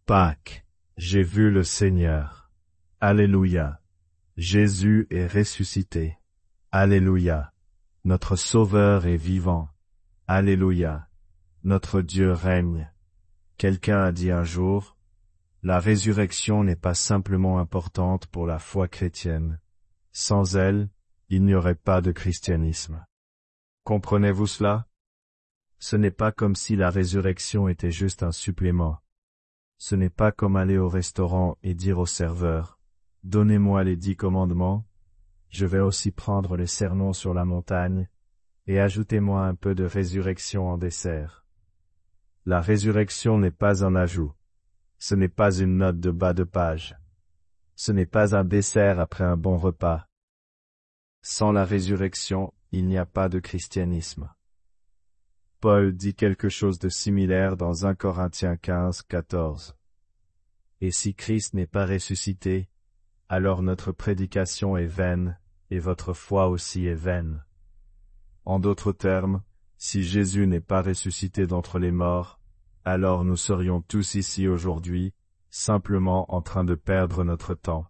Pâques, j'ai vu le Seigneur. Alléluia. Jésus est ressuscité. Alléluia. Notre Sauveur est vivant. Alléluia. Notre Dieu règne. Quelqu'un a dit un jour, la résurrection n'est pas simplement importante pour la foi chrétienne. Sans elle, il n'y aurait pas de christianisme. Comprenez-vous cela? Ce n'est pas comme si la résurrection était juste un supplément. Ce n'est pas comme aller au restaurant et dire au serveur, « Donnez-moi les 10 commandements, je vais aussi prendre les sermons sur la montagne, et ajoutez-moi un peu de résurrection en dessert. » La résurrection n'est pas un ajout. Ce n'est pas une note de bas de page. Ce n'est pas un dessert après un bon repas. Sans la résurrection, il n'y a pas de christianisme. Paul dit quelque chose de similaire dans 1 Corinthiens 15, 14. Et si Christ n'est pas ressuscité, alors notre prédication est vaine, et votre foi aussi est vaine. En d'autres termes, si Jésus n'est pas ressuscité d'entre les morts, alors nous serions tous ici aujourd'hui, simplement en train de perdre notre temps.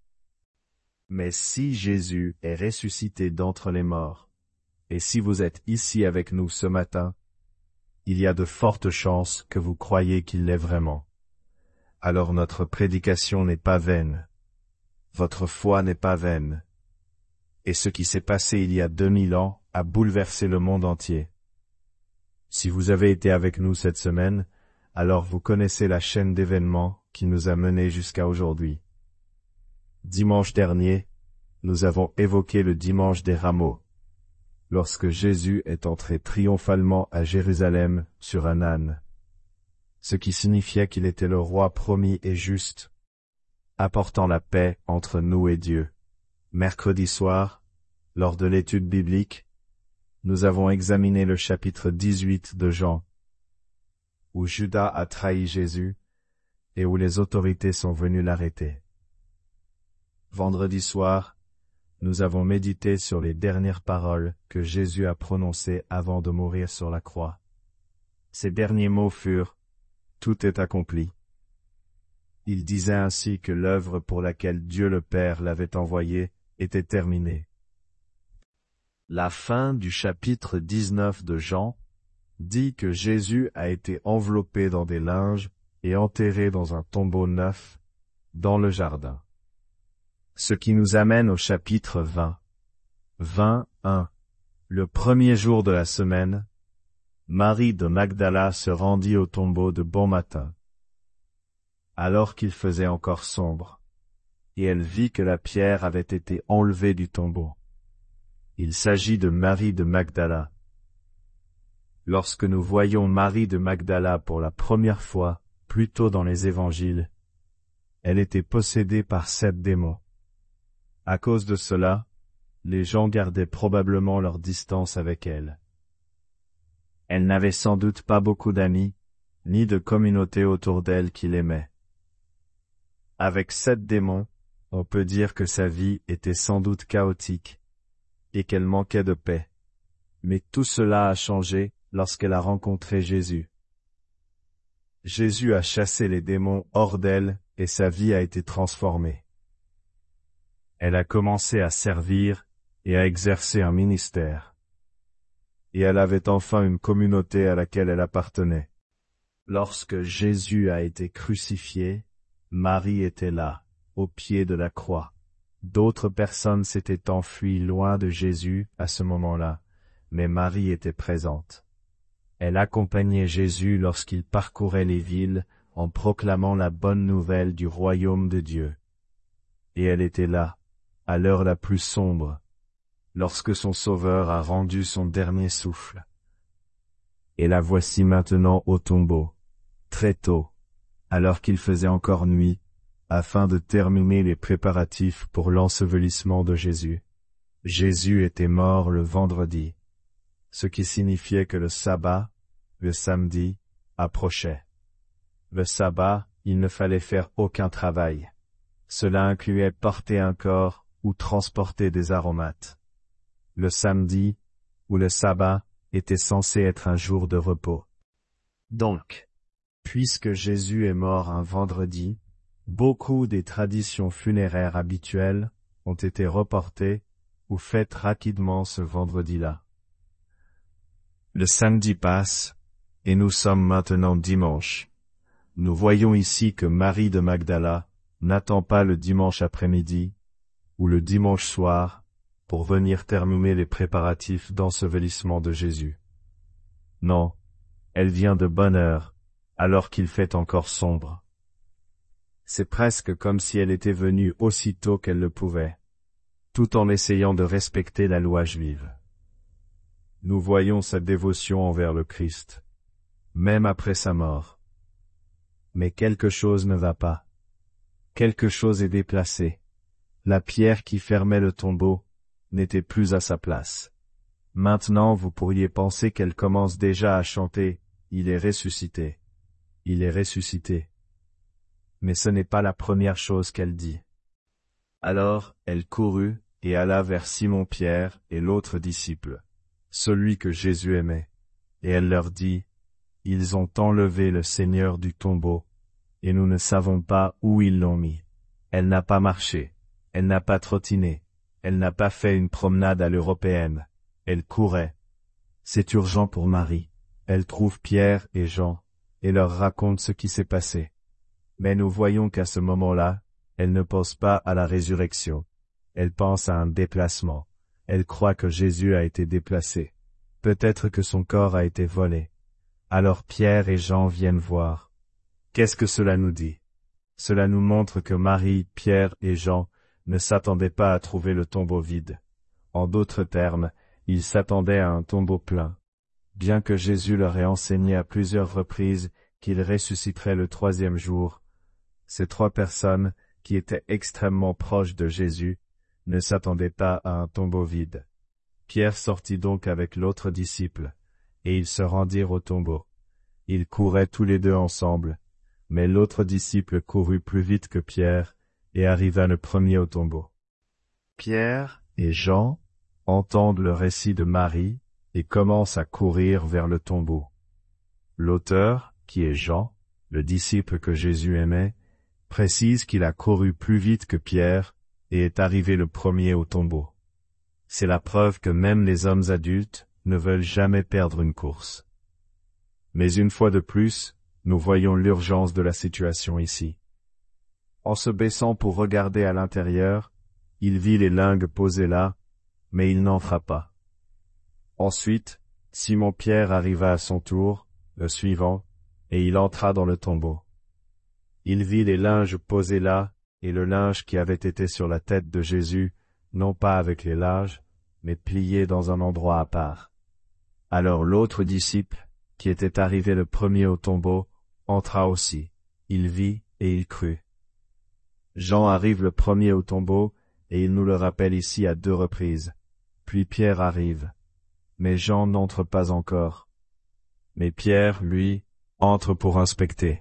Mais si Jésus est ressuscité d'entre les morts, et si vous êtes ici avec nous ce matin, il y a de fortes chances que vous croyez qu'il l'est vraiment. Alors notre prédication n'est pas vaine. Votre foi n'est pas vaine. Et ce qui s'est passé il y a 2000 ans a bouleversé le monde entier. Si vous avez été avec nous cette semaine, alors vous connaissez la chaîne d'événements qui nous a menés jusqu'à aujourd'hui. Dimanche dernier, nous avons évoqué le dimanche des rameaux, lorsque Jésus est entré triomphalement à Jérusalem sur un âne, ce qui signifiait qu'il était le roi promis et juste, apportant la paix entre nous et Dieu. Mercredi soir, lors de l'étude biblique, nous avons examiné le chapitre 18 de Jean, où Judas a trahi Jésus et où les autorités sont venues l'arrêter. Vendredi soir, nous avons médité sur les dernières paroles que Jésus a prononcées avant de mourir sur la croix. Ces derniers mots furent « Tout est accompli ». Il disait ainsi que l'œuvre pour laquelle Dieu le Père l'avait envoyé était terminée. La fin du chapitre 19 de Jean dit que Jésus a été enveloppé dans des linges et enterré dans un tombeau neuf, dans le jardin. Ce qui nous amène au chapitre 20. 21. Le premier jour de la semaine, Marie de Magdala se rendit au tombeau de bon matin, alors qu'il faisait encore sombre, et elle vit que la pierre avait été enlevée du tombeau. Il s'agit de Marie de Magdala. Lorsque nous voyons Marie de Magdala pour la première fois, plus tôt dans les évangiles, elle était possédée par 7 démons. À cause de cela, les gens gardaient probablement leur distance avec elle. Elle n'avait sans doute pas beaucoup d'amis, ni de communauté autour d'elle qui l'aimaient. Avec 7 démons, on peut dire que sa vie était sans doute chaotique, et qu'elle manquait de paix. Mais tout cela a changé lorsqu'elle a rencontré Jésus. Jésus a chassé les démons hors d'elle et sa vie a été transformée. Elle a commencé à servir et à exercer un ministère. Et elle avait enfin une communauté à laquelle elle appartenait. Lorsque Jésus a été crucifié, Marie était là, au pied de la croix. D'autres personnes s'étaient enfuies loin de Jésus à ce moment-là, mais Marie était présente. Elle accompagnait Jésus lorsqu'il parcourait les villes en proclamant la bonne nouvelle du royaume de Dieu. Et elle était là, à l'heure la plus sombre, lorsque son Sauveur a rendu son dernier souffle. Et la voici maintenant au tombeau, très tôt, alors qu'il faisait encore nuit, afin de terminer les préparatifs pour l'ensevelissement de Jésus. Jésus était mort le vendredi, ce qui signifiait que le sabbat, le samedi, approchait. Le sabbat, il ne fallait faire aucun travail. Cela incluait porter un corps ou transporter des aromates. Le samedi, ou le sabbat, était censé être un jour de repos. Donc, Puisque Jésus est mort un vendredi, beaucoup des traditions funéraires habituelles ont été reportées ou faites rapidement ce vendredi-là. Le samedi passe, et nous sommes maintenant dimanche. Nous voyons ici que Marie de Magdala n'attend pas le dimanche après-midi, ou le dimanche soir, pour venir terminer les préparatifs d'ensevelissement de Jésus. Non, elle vient de bonne heure, alors qu'il fait encore sombre. C'est presque comme si elle était venue aussitôt qu'elle le pouvait, tout en essayant de respecter la loi juive. Nous voyons sa dévotion envers le Christ, même après sa mort. Mais quelque chose ne va pas. Quelque chose est déplacé. La pierre qui fermait le tombeau n'était plus à sa place. Maintenant vous pourriez penser qu'elle commence déjà à chanter « Il est ressuscité ». Il est ressuscité. Mais ce n'est pas la première chose qu'elle dit. Alors, elle courut et alla vers Simon-Pierre et l'autre disciple, celui que Jésus aimait, et elle leur dit, « Ils ont enlevé le Seigneur du tombeau, et nous ne savons pas où ils l'ont mis. Elle n'a pas marché, elle n'a pas trottiné, elle n'a pas fait une promenade à l'européenne, elle courait. C'est urgent pour Marie. Elle trouve Pierre et Jean, et leur raconte ce qui s'est passé. Mais nous voyons qu'à ce moment-là, elle ne pense pas à la résurrection. Elle pense à un déplacement. Elle croit que Jésus a été déplacé. Peut-être que son corps a été volé. Alors Pierre et Jean viennent voir. Qu'est-ce que cela nous dit? Cela nous montre que Marie, Pierre et Jean ne s'attendaient pas à trouver le tombeau vide. En d'autres termes, ils s'attendaient à un tombeau plein. Bien que Jésus leur ait enseigné à plusieurs reprises qu'il ressusciterait le troisième jour, ces trois personnes, qui étaient extrêmement proches de Jésus, ne s'attendaient pas à un tombeau vide. Pierre sortit donc avec l'autre disciple, et ils se rendirent au tombeau. Ils couraient tous les deux ensemble, mais l'autre disciple courut plus vite que Pierre, et arriva le premier au tombeau. Pierre et Jean entendent le récit de Marie, et commence à courir vers le tombeau. L'auteur, qui est Jean, le disciple que Jésus aimait, précise qu'il a couru plus vite que Pierre et est arrivé le premier au tombeau. C'est la preuve que même les hommes adultes ne veulent jamais perdre une course. Mais une fois de plus, nous voyons l'urgence de la situation ici. En se baissant pour regarder à l'intérieur, il vit les lingues posées là, mais il n'entra pas. Ensuite, Simon-Pierre arriva à son tour, le suivant, et il entra dans le tombeau. Il vit les linges posés là, et le linge qui avait été sur la tête de Jésus, non pas avec les linges, mais plié dans un endroit à part. Alors l'autre disciple, qui était arrivé le premier au tombeau, entra aussi. Il vit et il crut. Jean arrive le premier au tombeau, et il nous le rappelle ici à 2 reprises. Puis Pierre arrive. Mais Jean n'entre pas encore. Mais Pierre, lui, entre pour inspecter.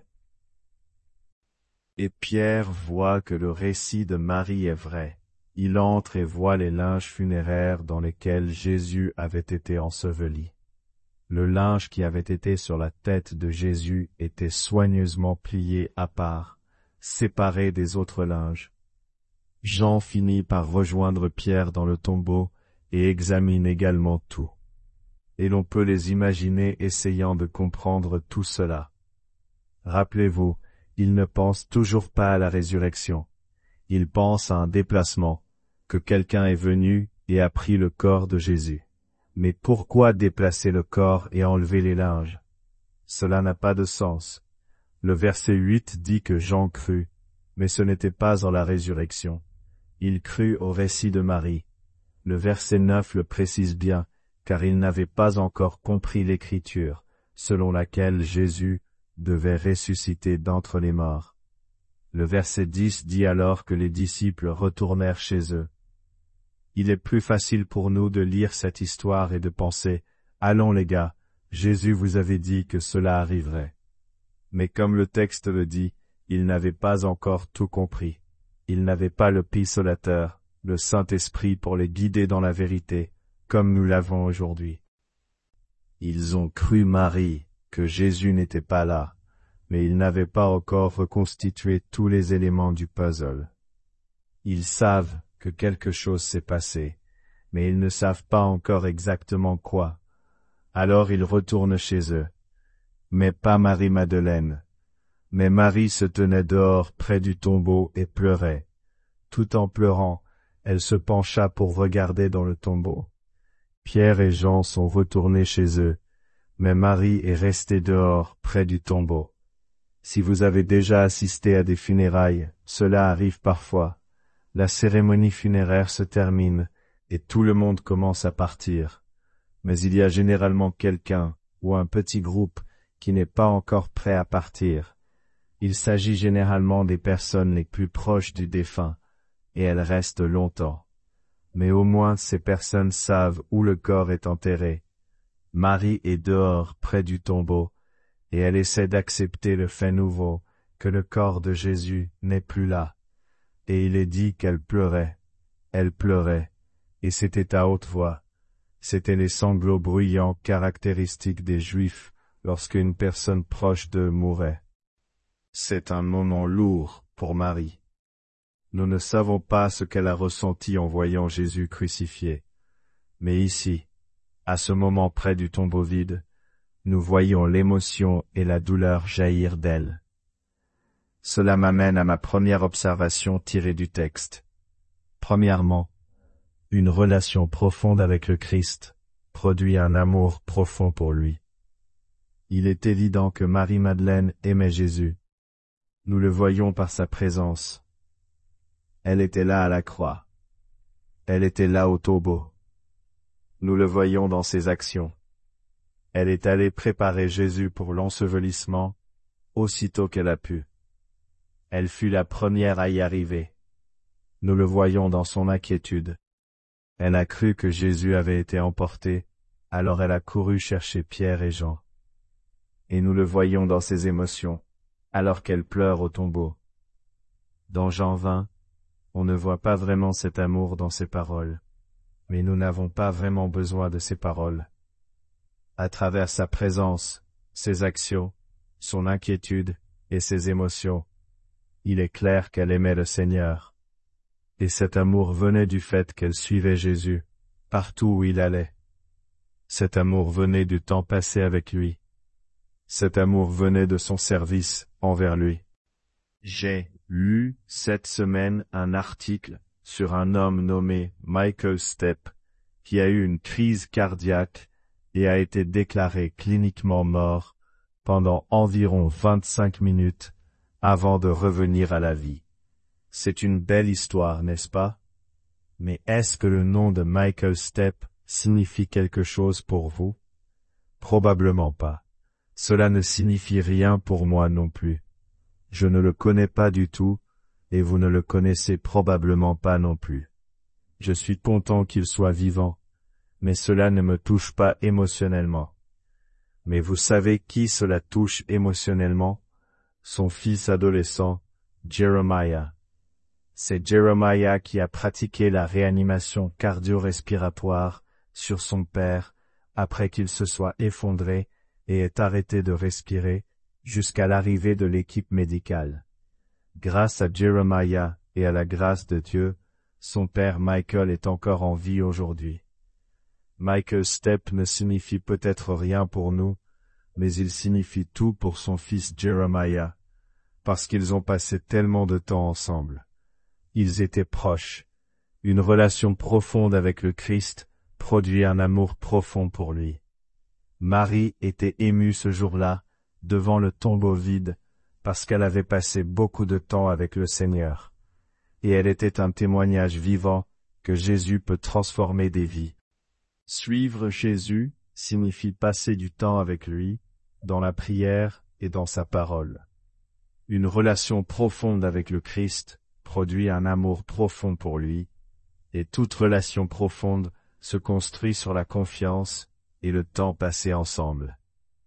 Et Pierre voit que le récit de Marie est vrai. Il entre et voit les linges funéraires dans lesquels Jésus avait été enseveli. Le linge qui avait été sur la tête de Jésus était soigneusement plié à part, séparé des autres linges. Jean finit par rejoindre Pierre dans le tombeau et examine également tout. Et l'on peut les imaginer essayant de comprendre tout cela. Rappelez-vous, ils ne pensent toujours pas à la résurrection. Ils pensent à un déplacement, que quelqu'un est venu et a pris le corps de Jésus. Mais pourquoi déplacer le corps et enlever les linges? Cela n'a pas de sens. Le verset 8 dit que Jean crut, mais ce n'était pas en la résurrection. Il crut au récit de Marie. Le verset 9 le précise bien, car il n'avait pas encore compris l'écriture, selon laquelle Jésus devait ressusciter d'entre les morts. Le verset 10 dit alors que les disciples retournèrent chez eux. Il est plus facile pour nous de lire cette histoire et de penser « Allons les gars, Jésus vous avait dit que cela arriverait. » Mais comme le texte le dit, ils n'avaient pas encore tout compris. Ils n'avaient pas le Pissolateur, le Saint-Esprit pour les guider dans la vérité, comme nous l'avons aujourd'hui. Ils ont cru Marie, que Jésus n'était pas là, mais ils n'avaient pas encore reconstitué tous les éléments du puzzle. Ils savent que quelque chose s'est passé, mais ils ne savent pas encore exactement quoi. Alors ils retournent chez eux. Mais pas Marie-Madeleine. Mais Marie se tenait dehors près du tombeau et pleurait. Tout en pleurant, elle se pencha pour regarder dans le tombeau. Pierre et Jean sont retournés chez eux, mais Marie est restée dehors près du tombeau. Si vous avez déjà assisté à des funérailles, cela arrive parfois. La cérémonie funéraire se termine, et tout le monde commence à partir. Mais il y a généralement quelqu'un, ou un petit groupe, qui n'est pas encore prêt à partir. Il s'agit généralement des personnes les plus proches du défunt, et elles restent longtemps. Mais au moins ces personnes savent où le corps est enterré. Marie est dehors, près du tombeau, et elle essaie d'accepter le fait nouveau, que le corps de Jésus n'est plus là. Et il est dit qu'elle pleurait, et c'était à haute voix. C'étaient les sanglots bruyants caractéristiques des Juifs lorsque une personne proche d'eux mourait. C'est un moment lourd pour Marie. Nous ne savons pas ce qu'elle a ressenti en voyant Jésus crucifié. Mais ici, à ce moment près du tombeau vide, nous voyons l'émotion et la douleur jaillir d'elle. Cela m'amène à ma première observation tirée du texte. Premièrement, une relation profonde avec le Christ produit un amour profond pour lui. Il est évident que Marie-Madeleine aimait Jésus. Nous le voyons par sa présence. Elle était là à la croix. Elle était là au tombeau. Nous le voyons dans ses actions. Elle est allée préparer Jésus pour l'ensevelissement, aussitôt qu'elle a pu. Elle fut la première à y arriver. Nous le voyons dans son inquiétude. Elle a cru que Jésus avait été emporté, alors elle a couru chercher Pierre et Jean. Et nous le voyons dans ses émotions, alors qu'elle pleure au tombeau. Dans Jean 20, on ne voit pas vraiment cet amour dans ses paroles, mais nous n'avons pas vraiment besoin de ses paroles. À travers sa présence, ses actions, son inquiétude et ses émotions, il est clair qu'elle aimait le Seigneur. Et cet amour venait du fait qu'elle suivait Jésus, partout où il allait. Cet amour venait du temps passé avec lui. Cet amour venait de son service envers lui. J'ai lu cette semaine un article sur un homme nommé Michael Stepp, qui a eu une crise cardiaque et a été déclaré cliniquement mort pendant environ 25 minutes avant de revenir à la vie. C'est une belle histoire, n'est-ce pas? Mais est-ce que le nom de Michael Stepp signifie quelque chose pour vous? Probablement pas. Cela ne signifie rien pour moi non plus. Je ne le connais pas du tout, et vous ne le connaissez probablement pas non plus. Je suis content qu'il soit vivant, mais cela ne me touche pas émotionnellement. Mais vous savez qui cela touche émotionnellement? Son fils adolescent, Jeremiah. C'est Jeremiah qui a pratiqué la réanimation cardio-respiratoire sur son père après qu'il se soit effondré et ait arrêté de respirer jusqu'à l'arrivée de l'équipe médicale. Grâce à Jeremiah et à la grâce de Dieu, son père Michael est encore en vie aujourd'hui. Michael Stepp ne signifie peut-être rien pour nous, mais il signifie tout pour son fils Jeremiah, parce qu'ils ont passé tellement de temps ensemble. Ils étaient proches. Une relation profonde avec le Christ produit un amour profond pour lui. Marie était émue ce jour-là, devant le tombeau vide, parce qu'elle avait passé beaucoup de temps avec le Seigneur. Et elle était un témoignage vivant que Jésus peut transformer des vies. Suivre Jésus signifie passer du temps avec lui, dans la prière et dans sa parole. Une relation profonde avec le Christ produit un amour profond pour lui, et toute relation profonde se construit sur la confiance et le temps passé ensemble.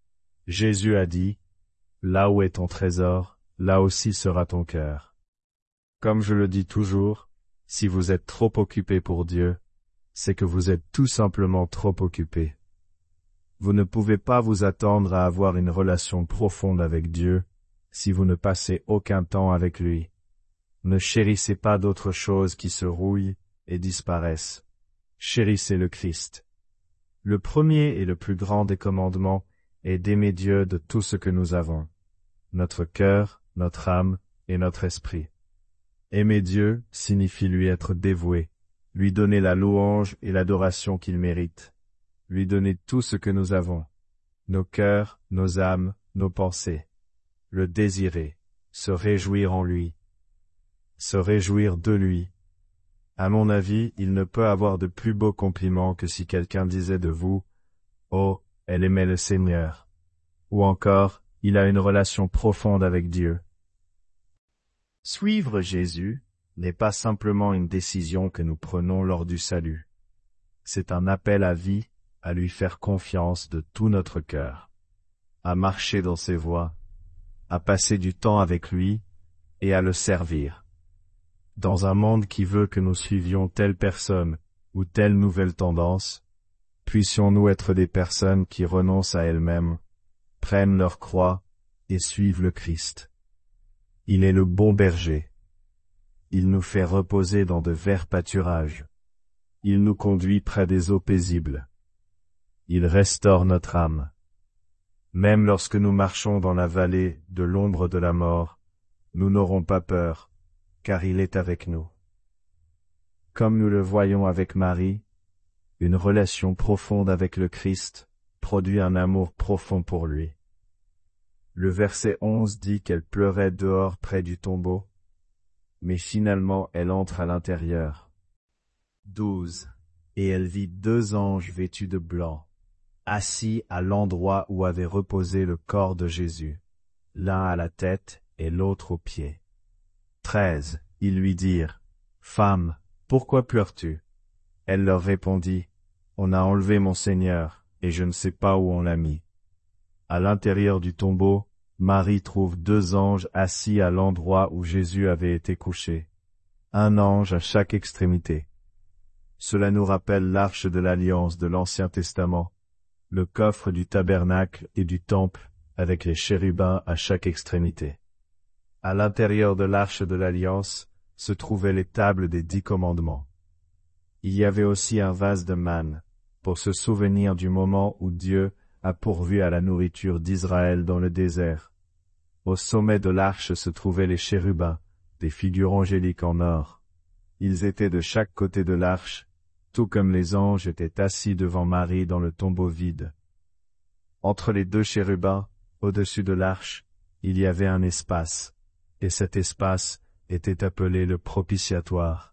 Jésus a dit, « Là où est ton trésor, là aussi sera ton cœur. » Comme je le dis toujours, si vous êtes trop occupé pour Dieu, c'est que vous êtes tout simplement trop occupé. Vous ne pouvez pas vous attendre à avoir une relation profonde avec Dieu si vous ne passez aucun temps avec lui. Ne chérissez pas d'autres choses qui se rouillent et disparaissent. Chérissez le Christ. Le premier et le plus grand des commandements est d'aimer Dieu de tout ce que nous avons, notre cœur, notre âme et notre esprit. Aimer Dieu signifie lui être dévoué, lui donner la louange et l'adoration qu'il mérite, lui donner tout ce que nous avons, nos cœurs, nos âmes, nos pensées, le désirer, se réjouir en lui, se réjouir de lui. À mon avis, il ne peut avoir de plus beau compliment que si quelqu'un disait de vous, « Oh, elle aimait le Seigneur », ou encore, « Il a une relation profonde avec Dieu ». Suivre Jésus n'est pas simplement une décision que nous prenons lors du salut. C'est un appel à vie, à lui faire confiance de tout notre cœur, à marcher dans ses voies, à passer du temps avec lui et à le servir. Dans un monde qui veut que nous suivions telle personne ou telle nouvelle tendance, puissions-nous être des personnes qui renoncent à elles-mêmes, prennent leur croix et suivent le Christ. Il est le bon berger. Il nous fait reposer dans de verts pâturages. Il nous conduit près des eaux paisibles. Il restaure notre âme. Même lorsque nous marchons dans la vallée de l'ombre de la mort, nous n'aurons pas peur, car il est avec nous. Comme nous le voyons avec Marie, une relation profonde avec le Christ produit un amour profond pour lui. Le verset 11 dit qu'elle pleurait dehors près du tombeau, mais finalement elle entre à l'intérieur. 12. Et elle vit 2 anges vêtus de blanc, assis à l'endroit où avait reposé le corps de Jésus, l'un à la tête et l'autre aux pieds. 13. Ils lui dirent, « Femme, pourquoi pleures-tu » Elle leur répondit, « On a enlevé mon Seigneur, et je ne sais pas où on l'a mis. » À l'intérieur du tombeau, Marie trouve 2 anges assis à l'endroit où Jésus avait été couché, un ange à chaque extrémité. Cela nous rappelle l'arche de l'alliance de l'Ancien Testament, le coffre du tabernacle et du temple avec les chérubins à chaque extrémité. À l'intérieur de l'arche de l'alliance se trouvaient les tables des 10 commandements. Il y avait aussi un vase de manne, pour se souvenir du moment où Dieu a pourvu à la nourriture d'Israël dans le désert. Au sommet de l'arche se trouvaient les chérubins, des figures angéliques en or. Ils étaient de chaque côté de l'arche, tout comme les anges étaient assis devant Marie dans le tombeau vide. Entre les 2 chérubins, au-dessus de l'arche, il y avait un espace, et cet espace était appelé le propitiatoire.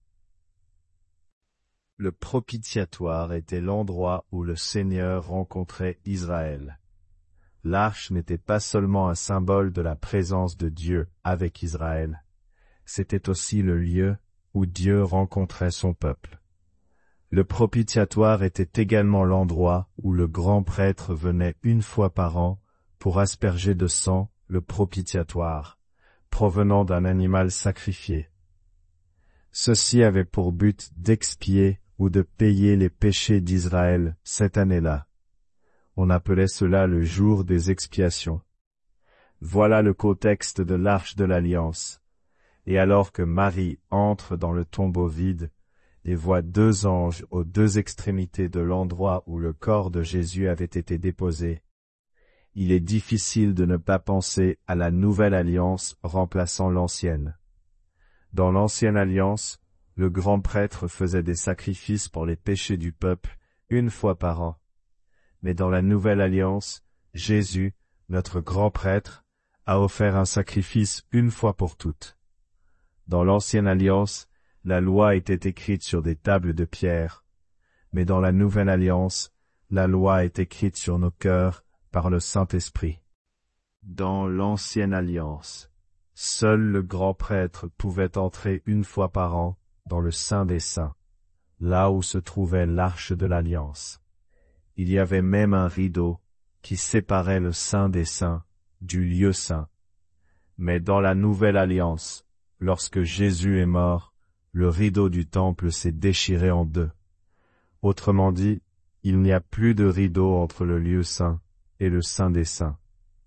Le propitiatoire était l'endroit où le Seigneur rencontrait Israël. L'arche n'était pas seulement un symbole de la présence de Dieu avec Israël, c'était aussi le lieu où Dieu rencontrait son peuple. Le propitiatoire était également l'endroit où le grand prêtre venait 1 fois par an pour asperger de sang le propitiatoire, provenant d'un animal sacrifié. Ceci avait pour but d'expier ou de payer les péchés d'Israël cette année-là. On appelait cela le jour des expiations. Voilà le contexte de l'arche de l'Alliance. Et alors que Marie entre dans le tombeau vide et voit 2 anges aux 2 extrémités de l'endroit où le corps de Jésus avait été déposé, il est difficile de ne pas penser à la nouvelle alliance remplaçant l'ancienne. Dans l'ancienne alliance, le grand prêtre faisait des sacrifices pour les péchés du peuple 1 fois par an. Mais dans la nouvelle alliance, Jésus, notre grand prêtre, a offert un sacrifice 1 fois pour toutes. Dans l'ancienne alliance, la loi était écrite sur des tables de pierre, mais dans la nouvelle alliance, la loi est écrite sur nos cœurs par le Saint-Esprit. Dans l'ancienne alliance, seul le grand prêtre pouvait entrer 1 fois par an dans le Saint des Saints, là où se trouvait l'arche de l'Alliance. Il y avait même un rideau qui séparait le Saint des Saints du lieu saint. Mais dans la nouvelle alliance, lorsque Jésus est mort, le rideau du temple s'est déchiré en 2. Autrement dit, il n'y a plus de rideau entre le lieu saint et le Saint des Saints.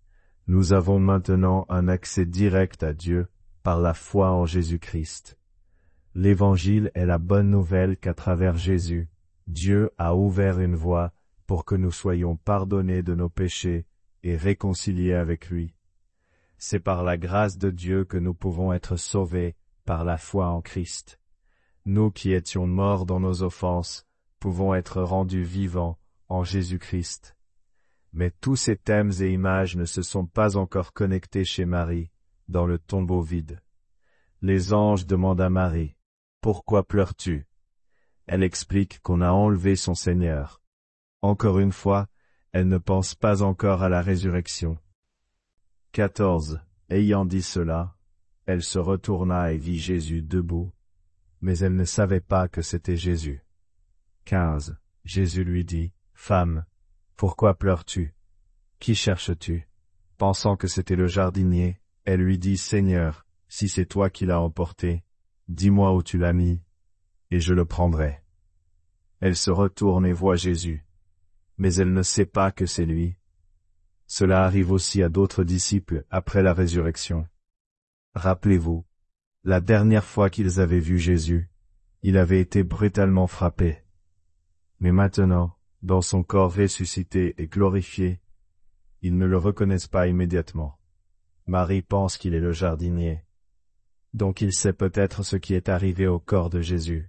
Nous avons maintenant un accès direct à Dieu par la foi en Jésus-Christ. L'Évangile est la bonne nouvelle qu'à travers Jésus, Dieu a ouvert une voie pour que nous soyons pardonnés de nos péchés et réconciliés avec lui. C'est par la grâce de Dieu que nous pouvons être sauvés par la foi en Christ. Nous qui étions morts dans nos offenses, pouvons être rendus vivants en Jésus-Christ. Mais tous ces thèmes et images ne se sont pas encore connectés chez Marie, dans le tombeau vide. Les anges demandent à Marie, « Pourquoi pleures-tu » Elle explique qu'on a enlevé son Seigneur. Encore une fois, elle ne pense pas encore à la résurrection. 14. Ayant dit cela, elle se retourna et vit Jésus debout, mais elle ne savait pas que c'était Jésus. 15. Jésus lui dit, « Femme, pourquoi pleures-tu? Qui cherches-tu » Pensant que c'était le jardinier, elle lui dit, « Seigneur, si c'est toi qui l'as emporté, dis-moi où tu l'as mis, et je le prendrai. » Elle se retourne et voit Jésus, mais elle ne sait pas que c'est lui. Cela arrive aussi à d'autres disciples après la résurrection. Rappelez-vous, la dernière fois qu'ils avaient vu Jésus, il avait été brutalement frappé. Mais maintenant, dans son corps ressuscité et glorifié, ils ne le reconnaissent pas immédiatement. Marie pense qu'il est le jardinier. Donc il sait peut-être ce qui est arrivé au corps de Jésus.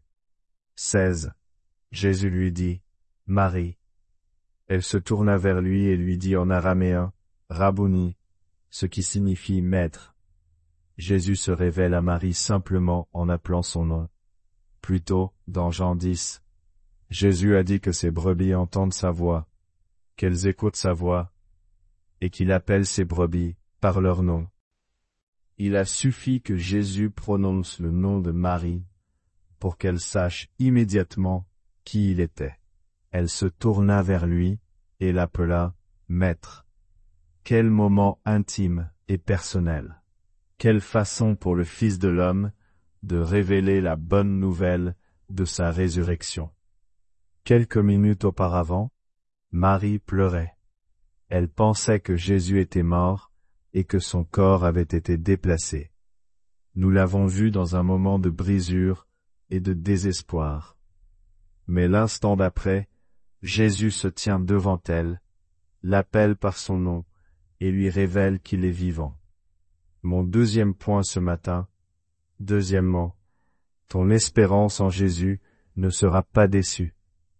16. Jésus lui dit, « Marie. » Elle se tourna vers lui et lui dit en araméen, « Rabouni », ce qui signifie « maître ». Jésus se révèle à Marie simplement en appelant son nom. Plus tôt, dans Jean 10, Jésus a dit que ses brebis entendent sa voix, qu'elles écoutent sa voix, et qu'il appelle ses brebis par leur nom. Il a suffi que Jésus prononce le nom de Marie pour qu'elle sache immédiatement qui il était. Elle se tourna vers lui et l'appela « Maître ». Quel moment intime et personnel. Quelle façon pour le Fils de l'homme de révéler la bonne nouvelle de sa résurrection. Quelques minutes auparavant, Marie pleurait. Elle pensait que Jésus était mort et que son corps avait été déplacé. Nous l'avons vu dans un moment de brisure et de désespoir. Mais l'instant d'après, Jésus se tient devant elle, l'appelle par son nom et lui révèle qu'il est vivant. Mon deuxième point ce matin, deuxièmement, ton espérance en Jésus ne sera pas déçue.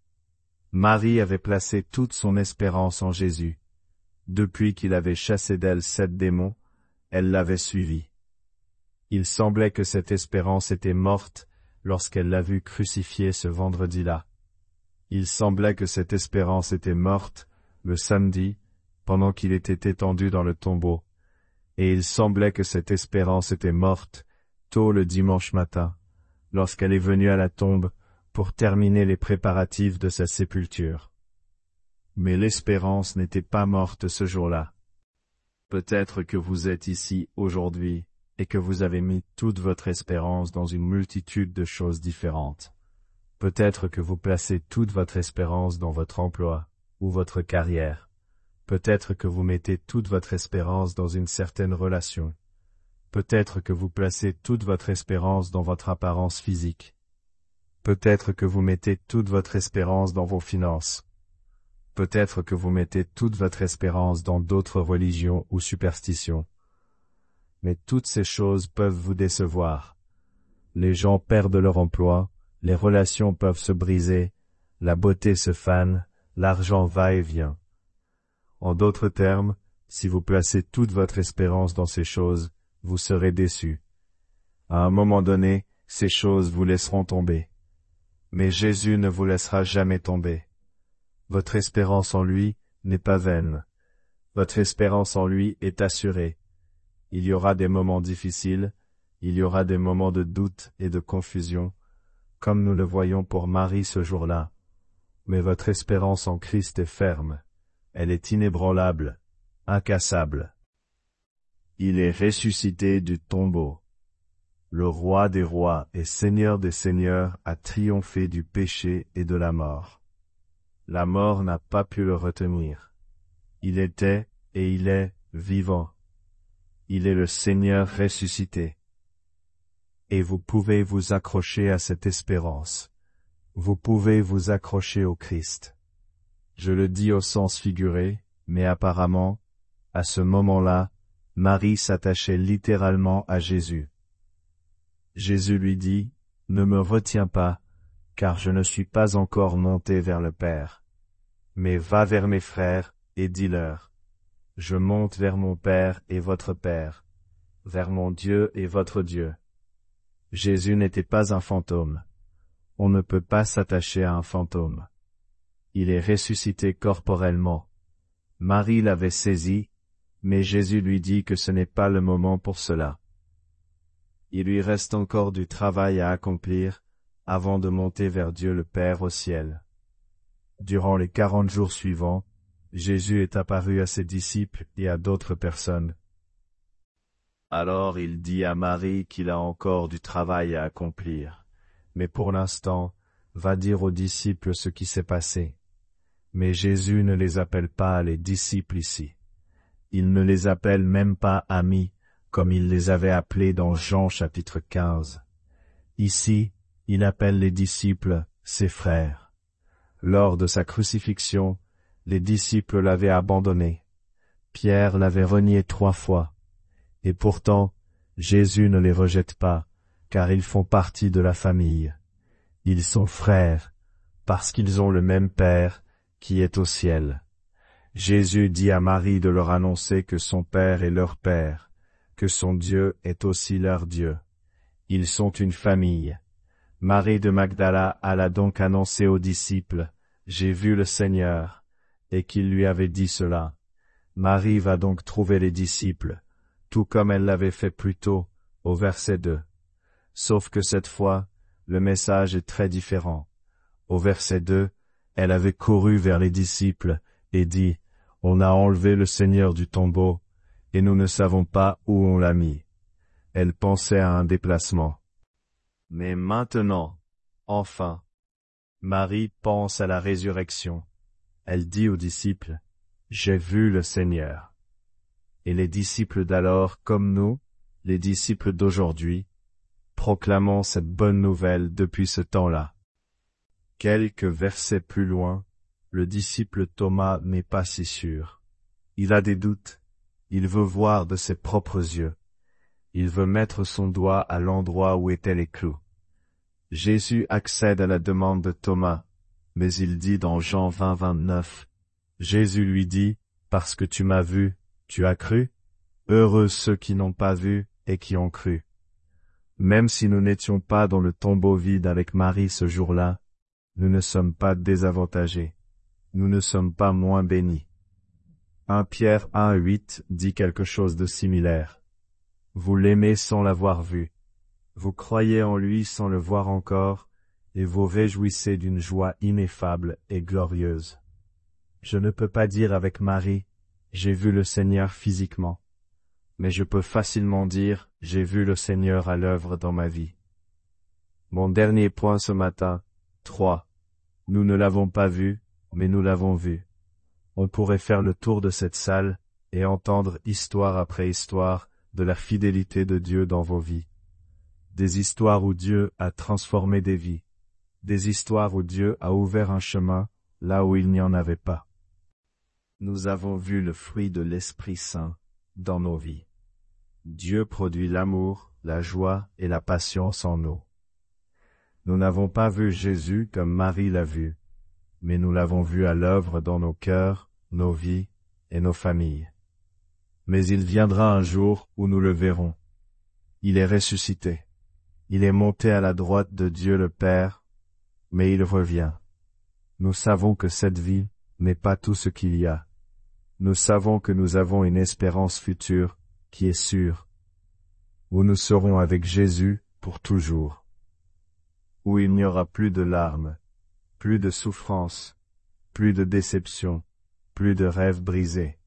Marie avait placé toute son espérance en Jésus. Depuis qu'il avait chassé d'elle 7 démons, elle l'avait suivi. Il semblait que cette espérance était morte lorsqu'elle l'a vu crucifié ce vendredi-là. Il semblait que cette espérance était morte le samedi, pendant qu'il était étendu dans le tombeau, et il semblait que cette espérance était morte tôt le dimanche matin, lorsqu'elle est venue à la tombe pour terminer les préparatifs de sa sépulture. Mais l'espérance n'était pas morte ce jour-là. Peut-être que vous êtes ici aujourd'hui et que vous avez mis toute votre espérance dans une multitude de choses différentes. Peut-être que vous placez toute votre espérance dans votre emploi ou votre carrière. Peut-être que vous mettez toute votre espérance dans une certaine relation. Peut-être que vous placez toute votre espérance dans votre apparence physique. Peut-être que vous mettez toute votre espérance dans vos finances. Peut-être que vous mettez toute votre espérance dans d'autres religions ou superstitions. Mais toutes ces choses peuvent vous décevoir. Les gens perdent leur emploi, les relations peuvent se briser, la beauté se fane, l'argent va et vient. En d'autres termes, si vous placez toute votre espérance dans ces choses, vous serez déçus. À un moment donné, ces choses vous laisseront tomber. Mais Jésus ne vous laissera jamais tomber. Votre espérance en lui n'est pas vaine. Votre espérance en lui est assurée. Il y aura des moments difficiles, il y aura des moments de doute et de confusion, comme nous le voyons pour Marie ce jour-là. Mais votre espérance en Christ est ferme. Elle est inébranlable, incassable. Il est ressuscité du tombeau. Le roi des rois et seigneur des seigneurs a triomphé du péché et de la mort. La mort n'a pas pu le retenir. Il était et il est vivant. Il est le Seigneur ressuscité. Et vous pouvez vous accrocher à cette espérance. Vous pouvez vous accrocher au Christ. Je le dis au sens figuré, mais apparemment, à ce moment-là, Marie s'attachait littéralement à Jésus. Jésus lui dit, « Ne me retiens pas, car je ne suis pas encore monté vers le Père. Mais va vers mes frères, et dis-leur, je monte vers mon Père et votre Père, vers mon Dieu et votre Dieu. » Jésus n'était pas un fantôme. On ne peut pas s'attacher à un fantôme. Il est ressuscité corporellement. Marie l'avait saisi, mais Jésus lui dit que ce n'est pas le moment pour cela. Il lui reste encore du travail à accomplir, avant de monter vers Dieu le Père au ciel. Durant les 40 jours suivants, Jésus est apparu à ses disciples et à d'autres personnes. Alors il dit à Marie qu'il a encore du travail à accomplir. Mais pour l'instant, va dire aux disciples ce qui s'est passé. Mais Jésus ne les appelle pas les disciples ici. Il ne les appelle même pas amis, comme il les avait appelés dans Jean chapitre 15. Ici, il appelle les disciples ses frères. Lors de sa crucifixion, les disciples l'avaient abandonné. Pierre l'avait renié 3 fois. Et pourtant, Jésus ne les rejette pas, car ils font partie de la famille. Ils sont frères, parce qu'ils ont le même Père, qui est au ciel. Jésus dit à Marie de leur annoncer que son Père est leur Père, que son Dieu est aussi leur Dieu. Ils sont une famille. Marie de Magdala alla donc annoncer aux disciples, « J'ai vu le Seigneur », et qu'il lui avait dit cela. Marie va donc trouver les disciples, tout comme elle l'avait fait plus tôt, au verset 2. Sauf que cette fois, le message est très différent. Au verset 2, elle avait couru vers les disciples et dit, « On a enlevé le Seigneur du tombeau, et nous ne savons pas où on l'a mis. » Elle pensait à un déplacement. Mais maintenant, enfin, Marie pense à la résurrection. Elle dit aux disciples, « J'ai vu le Seigneur. » Et les disciples d'alors, comme nous, les disciples d'aujourd'hui, proclamons cette bonne nouvelle depuis ce temps-là. Quelques versets plus loin, le disciple Thomas n'est pas si sûr. Il a des doutes. Il veut voir de ses propres yeux. Il veut mettre son doigt à l'endroit où étaient les clous. Jésus accède à la demande de Thomas, mais il dit dans Jean 20, 29, Jésus lui dit, « Parce que tu m'as vu, tu as cru? Heureux ceux qui n'ont pas vu et qui ont cru. » Même si nous n'étions pas dans le tombeau vide avec Marie ce jour-là, nous ne sommes pas désavantagés. Nous ne sommes pas moins bénis. 1 Pierre 1,8 dit quelque chose de similaire. Vous l'aimez sans l'avoir vu. Vous croyez en lui sans le voir encore, et vous réjouissez d'une joie ineffable et glorieuse. Je ne peux pas dire avec Marie, j'ai vu le Seigneur physiquement. Mais je peux facilement dire, j'ai vu le Seigneur à l'œuvre dans ma vie. Mon dernier point ce matin, 3. Nous ne l'avons pas vu, mais nous l'avons vu. On pourrait faire le tour de cette salle et entendre histoire après histoire de la fidélité de Dieu dans vos vies. Des histoires où Dieu a transformé des vies. Des histoires où Dieu a ouvert un chemin là où il n'y en avait pas. Nous avons vu le fruit de l'Esprit Saint dans nos vies. Dieu produit l'amour, la joie et la patience en nous. Nous n'avons pas vu Jésus comme Marie l'a vu, mais nous l'avons vu à l'œuvre dans nos cœurs, nos vies et nos familles. Mais il viendra un jour où nous le verrons. Il est ressuscité. Il est monté à la droite de Dieu le Père, mais il revient. Nous savons que cette vie n'est pas tout ce qu'il y a. Nous savons que nous avons une espérance future qui est sûre, où nous serons avec Jésus pour toujours, où il n'y aura plus de larmes, plus de souffrance, plus de déception, plus de rêves brisés.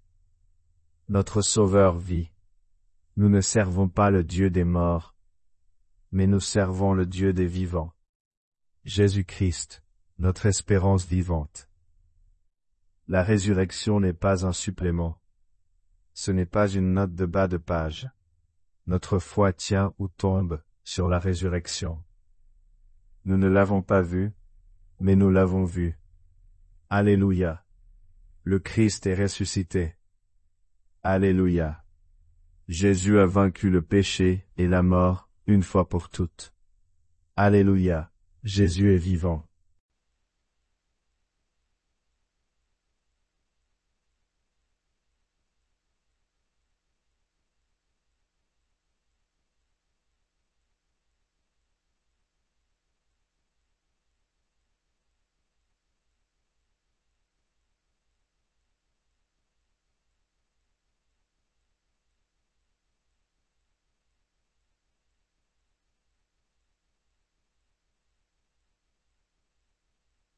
Notre Sauveur vit. Nous ne servons pas le Dieu des morts, mais nous servons le Dieu des vivants. Jésus-Christ, notre espérance vivante. La résurrection n'est pas un supplément. Ce n'est pas une note de bas de page. Notre foi tient ou tombe sur la résurrection. Nous ne l'avons pas vu, mais nous l'avons vu. Alléluia. Le Christ est ressuscité. Alléluia. Jésus a vaincu le péché et la mort, une fois pour toutes. Alléluia. Jésus est vivant.